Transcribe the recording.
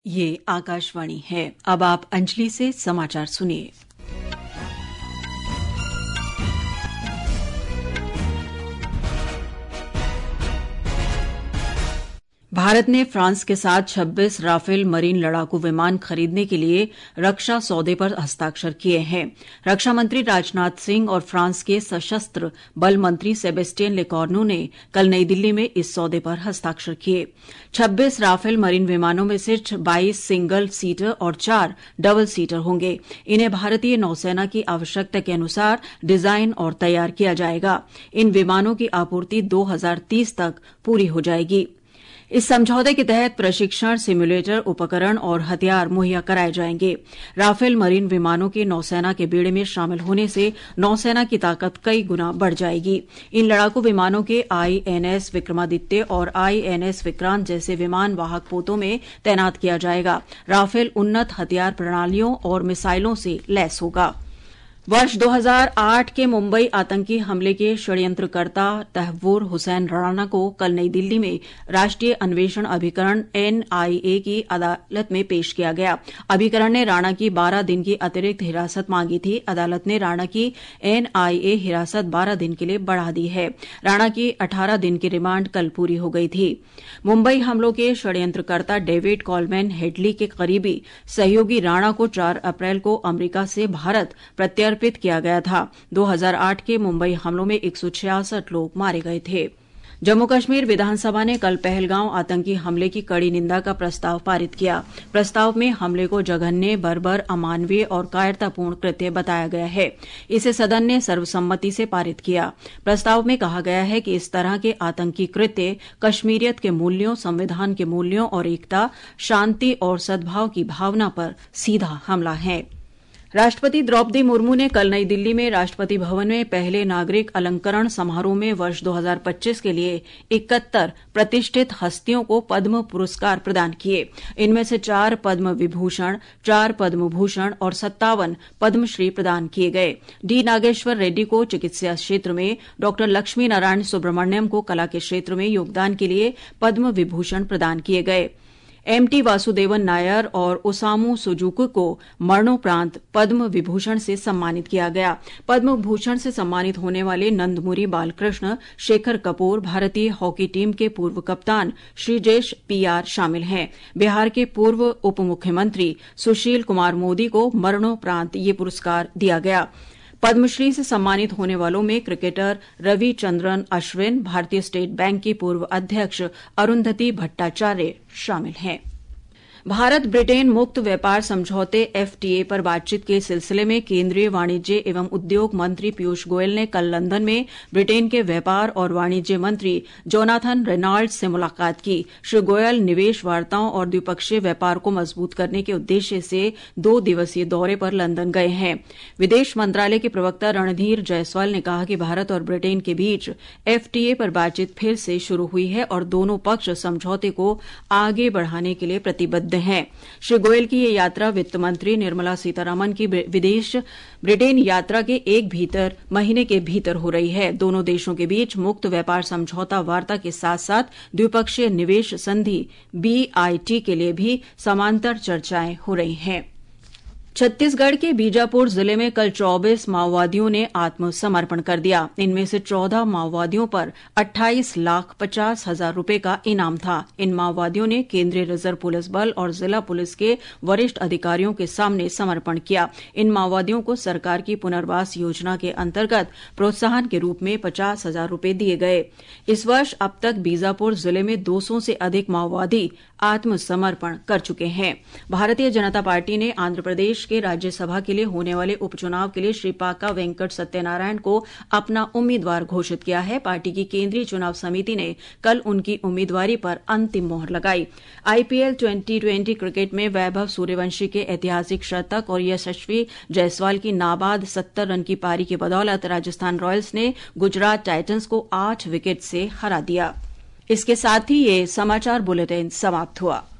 ये आकाशवाणी है। अब आप अंजलि से समाचार सुनिए। भारत ने फ्रांस के साथ 26 राफेल मरीन लड़ाकू विमान खरीदने के लिए रक्षा सौदे पर हस्ताक्षर किए हैं। रक्षा मंत्री राजनाथ सिंह और फ्रांस के सशस्त्र बल मंत्री सेबेस्टियन लेकॉर्नू ने कल नई दिल्ली में इस सौदे पर हस्ताक्षर किए। 26 राफेल मरीन विमानों में से 22 सिंगल सीटर और 4 डबल सीटर होंगे। इन्हें भारतीय नौसेना की आवश्यकता के अनुसार डिजाइन और तैयार किया जाएगा। इन विमानों की आपूर्ति 2030 तक पूरी हो जाएगी। इस समझौते के तहत प्रशिक्षण, सिम्युलेटर, उपकरण और हथियार मुहैया कराए जाएंगे। राफेल मरीन विमानों के नौसेना के बेड़े में शामिल होने से नौसेना की ताकत कई गुना बढ़ जाएगी। इन लड़ाकू विमानों के आईएनएस विक्रमादित्य और आईएनएस विक्रांत जैसे विमान वाहक पोतों में तैनात किया जाएगा। राफेल उन्नत हथियार प्रणालियों और मिसाइलों से लैस होगा। वर्ष 2008 के मुंबई आतंकी हमले के षड्यंत्रकर्ता तहव्वुर हुसैन राणा को कल नई दिल्ली में राष्ट्रीय अन्वेषण अभिकरण एनआईए की अदालत में पेश किया गया। अभिकरण ने राणा की 12 दिन की अतिरिक्त हिरासत मांगी थी। अदालत ने राणा की एनआईए हिरासत 12 दिन के लिए बढ़ा दी है। राणा की 18 दिन की रिमांड कल पूरी हो गई थी। मुंबई हमलों के षड्यंत्रकर्ता डेविड कॉलमैन हेडली के करीबी सहयोगी राणा को 4 अप्रैल को अमेरिका से भारत अर्पित किया गया था। 2008 के मुंबई हमलों में 166 लोग मारे गए थे। जम्मू कश्मीर विधानसभा ने कल पहलगांव आतंकी हमले की कड़ी निंदा का प्रस्ताव पारित किया। प्रस्ताव में हमले को जघन्य, बर्बर, अमानवीय और कायरतापूर्ण कृत्य बताया गया है। इसे सदन ने सर्वसम्मति से पारित किया। प्रस्ताव में कहा गया है कि इस तरह के आतंकी कृत्य कश्मीरियत के मूल्यों, संविधान के मूल्यों और एकता, शांति और सद्भाव की भावना पर सीधा हमला है। राष्ट्रपति द्रौपदी मुर्मू ने कल नई दिल्ली में राष्ट्रपति भवन में पहले नागरिक अलंकरण समारोह में वर्ष 2025 के लिए 71 प्रतिष्ठित हस्तियों को पद्म पुरस्कार प्रदान किए। इनमें से 4 पद्म विभूषण, 4 पद्म भूषण और 57 पद्मश्री प्रदान किए गए। डी नागेश्वर रेड्डी को चिकित्सा क्षेत्र में, डॉ लक्ष्मी नारायण सुब्रमण्यम को कला के क्षेत्र में योगदान के लिए पद्म विभूषण प्रदान किए गए। एमटी वासुदेवन नायर और ओसामू सुजुकी को मरणोपरांत पद्म विभूषण से सम्मानित किया गया। पद्म भूषण से सम्मानित होने वाले नंदमुरी बालकृष्ण, शेखर कपूर, भारतीय हॉकी टीम के पूर्व कप्तान श्रीजेश पीआर शामिल हैं। बिहार के पूर्व उप मुख्यमंत्री सुशील कुमार मोदी को मरणोपरांत ये पुरस्कार दिया गया। पद्मश्री से सम्मानित होने वालों में क्रिकेटर रविचंद्रन अश्विन, भारतीय स्टेट बैंक की पूर्व अध्यक्ष अरुंधति भट्टाचार्य शामिल हैं। भारत ब्रिटेन मुक्त व्यापार समझौते एफटीए पर बातचीत के सिलसिले में केंद्रीय वाणिज्य एवं उद्योग मंत्री पीयूष गोयल ने कल लंदन में ब्रिटेन के व्यापार और वाणिज्य मंत्री जोनाथन रेनॉल्ड्स से मुलाकात की। श्री गोयल निवेश वार्ताओं और द्विपक्षीय व्यापार को मजबूत करने के उद्देश्य से 2 दिवसीय दौरे पर लंदन गए हैं। विदेश मंत्रालय के प्रवक्ता रणधीर जायसवाल ने कहा कि भारत और ब्रिटेन के बीच एफटीए पर बातचीत फिर से शुरू हुई है और दोनों पक्ष समझौते को आगे बढ़ाने के लिए प्रतिबद्ध हैं। श्री गोयल की ये यात्रा वित्त मंत्री निर्मला सीतारमण की विदेश ब्रिटेन यात्रा के एक महीने के भीतर हो रही है। दोनों देशों के बीच मुक्त व्यापार समझौता वार्ता के साथ साथ द्विपक्षीय निवेश संधि बीआईटी के लिए भी समांतर चर्चाएं हो रही हैं। छत्तीसगढ़ के बीजापुर जिले में कल 24 माओवादियों ने आत्मसमर्पण कर दिया। इनमें से 14 माओवादियों पर 28,50,000 रुपए का इनाम था। इन माओवादियों ने केंद्रीय रिजर्व पुलिस बल और जिला पुलिस के वरिष्ठ अधिकारियों के सामने समर्पण किया। इन माओवादियों को सरकार की पुनर्वास योजना के अंतर्गत प्रोत्साहन के रूप में 50,000 रुपए दिए गए। इस वर्ष अब तक बीजापुर जिले में 200 से अधिक माओवादी आत्मसमर्पण कर चुके हैं। भारतीय जनता पार्टी ने आंध्र प्रदेश के राज्यसभा के लिए होने वाले उपचुनाव के लिए श्री पाका वेंकट सत्यनारायण को अपना उम्मीदवार घोषित किया है। पार्टी की केंद्रीय चुनाव समिति ने कल उनकी उम्मीदवारी पर अंतिम मोहर लगाई। आईपीएल 2020 क्रिकेट में वैभव सूर्यवंशी के ऐतिहासिक शतक और यशस्वी जायसवाल की नाबाद 70 रन की पारी की बदौलत राजस्थान रॉयल्स ने गुजरात टाइटंस को 8 विकेट से हरा दिया। इसके साथ ही ये समाचार बुलेटिन समाप्त हुआ।